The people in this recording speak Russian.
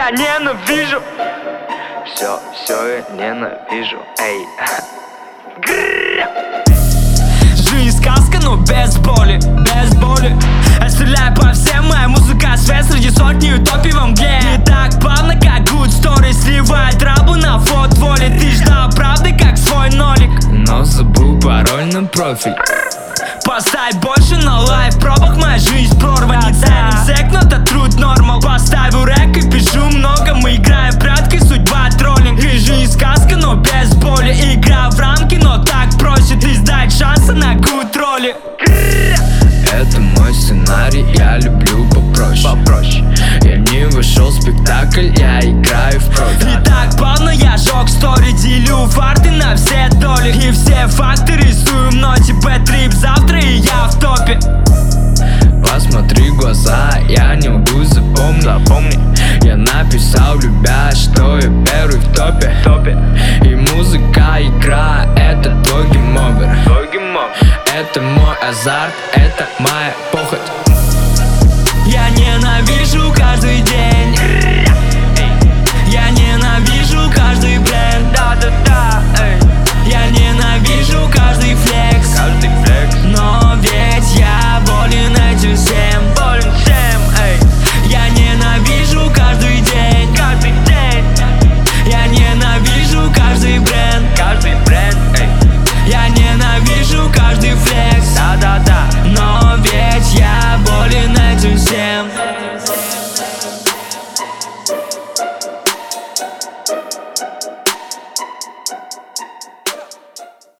я ненавижу. Все я ненавижу. Эй. Жизнь сказка, но без боли, без боли. Я стреляю по всем, моя музыка свет среди сотни утопий во мгле. Не так плавно, как good story, сливает траву на фотволе. Ты ждал правды, как свой нолик, но забыл пароль на профиль. Поставь больше на лайв, в пробах моя жизнь прорва. Не ценим сек, но это труд нормал. Поставил рэк и пишу много, мы играем в прятки, судьба троллинг. И жизнь сказка, но без боли. Игра в рамки, но так просит издать шансы на гуд роли. Это мой сценарий, я люблю попроще. Я не вышел в спектакль, я играю в профи. И так плавно я жег стори, делю фарты на все доли. И все факты рисую мной, бэт-трип завтра, и я в топе. Посмотри в глаза, я не могу запомни. Я написал, любя, что я первый в топе. И музыка, игра, это твой гейм-овер. Это мой азарт, это моя похоть.